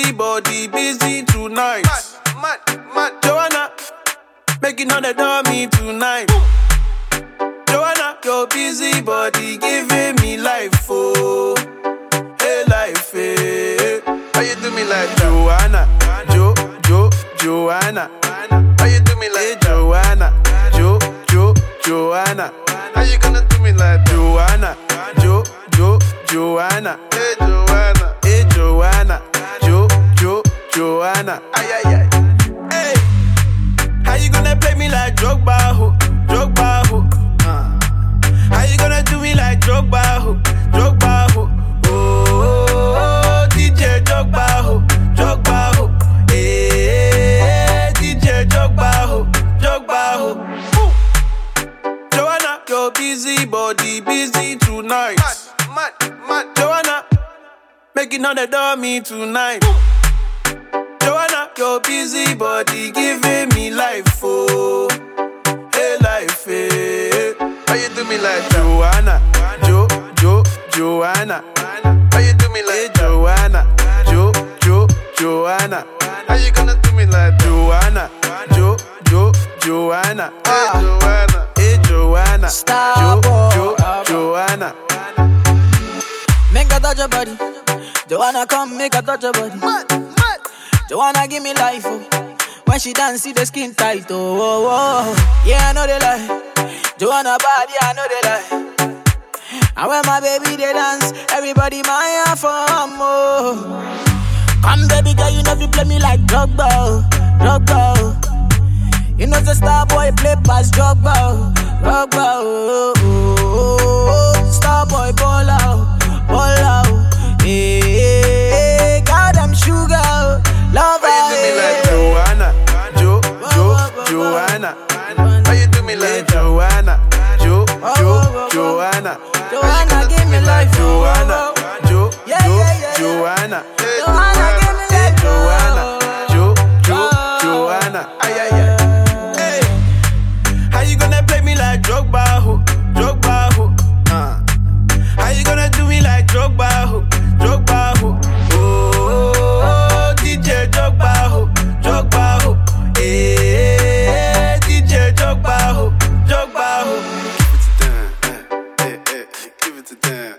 busy, body busy tonight. Mad. Joanna, making all the dummy tonight. Joanna, your busy body giving me life, oh. Hey, life, hey. How you do me like Joanna? Joanna. How you do me like hey, Joanna? Joanna. How you gonna do me like Joanna? Joanna. Hey, Joanna. Hey, Joanna. Joanna. Ay. Hey. How you gonna play me like Drogba, ho? How you gonna do me like Drogba, ho? Oh, DJ Drogba, ho. Hey, DJ Drogba, ho. Joanna, your busy body busy tonight. Mad. Joanna, making all the dummy tonight. Joanna, your busy body giving me life, oh. Hey, life, hey. How you do me like Joanna? Joanna. How you do me like hey, Joanna? Joanna. How you gonna do me like Joanna? Joanna. Hey, Joanna. Hey, Joanna. Stop, Joanna. Make her touch your body. Joanna, come make her touch your body. Joanna, give me life, oh. When she dance, see the skin tight, oh. Yeah, I know they lie. Joanna body, I know they lie. And when my baby they dance, everybody my for more. Come baby girl, you know you play me like Drogba, oh. You know the star boy play past Drogba, oh. Star boy ball out, hey, got them sugar, love. How you do me like Joanna? Joanna. How you do me like Joanna? Joanna. Joanna, give me life, Joanna. Yeah. Joanna. Joanna, give me life, Joanna. Ay. Hey, how you gonna play me like Drogba, ho? How you gonna do me like Drogba, ho? Oh, DJ Drogba, ho. Hey, DJ Drogba, ho. Give it to Dan. Give it to Dan.